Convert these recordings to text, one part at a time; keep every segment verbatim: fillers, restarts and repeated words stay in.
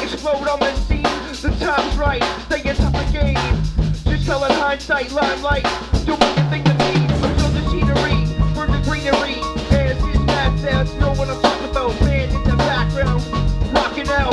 explode on the scene. The time's right, stay on top of game. Just tell in hindsight, limelight. Do what you think of me. Observe the scenery, burn the greenery. As is that sounds, know what I'm talking about. Man in the background, rocking out.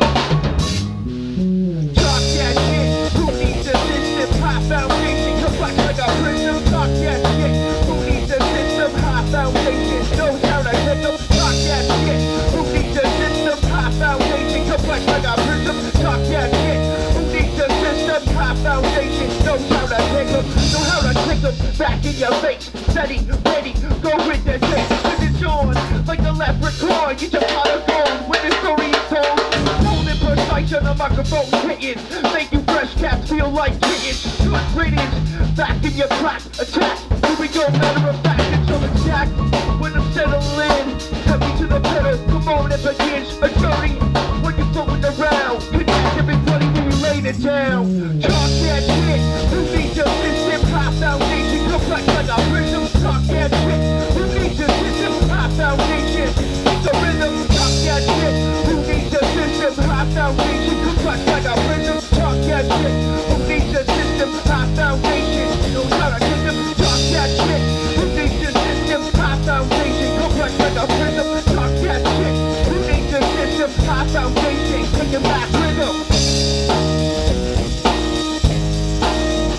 Talk that shit, who needs a system? High foundation, complex like a prism. Talk that shit, who needs a system? High foundation, knows how to hit them. Talk that shit, who needs a system? High foundation, complex like a prism. Talk that shit, who needs a system? High foundation, knows how to hit them. Know how to kick them back in your face. Steady, ready, go with the shit. Cause it's on, like a leprechaun. Get your pot of gold when the story is told. Holding precise on the microphone hitting. Make you fresh cats feel like kittens. Good riddance, back in your track. Attack, here we go, matter of fact, until the jack. When I'm settling, heavy to the pedal. Come on, it begins a journey. When you're going around, connect everybody when you lay it down. Talk that shit, who needs a system? High foundation, complex like a prism. Talk that shit, who needs a system? High foundation, it's a rhythm. Talk that shit, who needs a system? High foundation, complex like a prism. Talk that shit, who needs a system? High foundation, knows how to kick them. Talk that shit, who needs a system? High foundation, complex like a prism. Talk that shit, who needs a system? High foundation, taking back rhythm.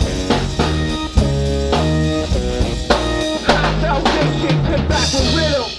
High foundation, take back with rhythm.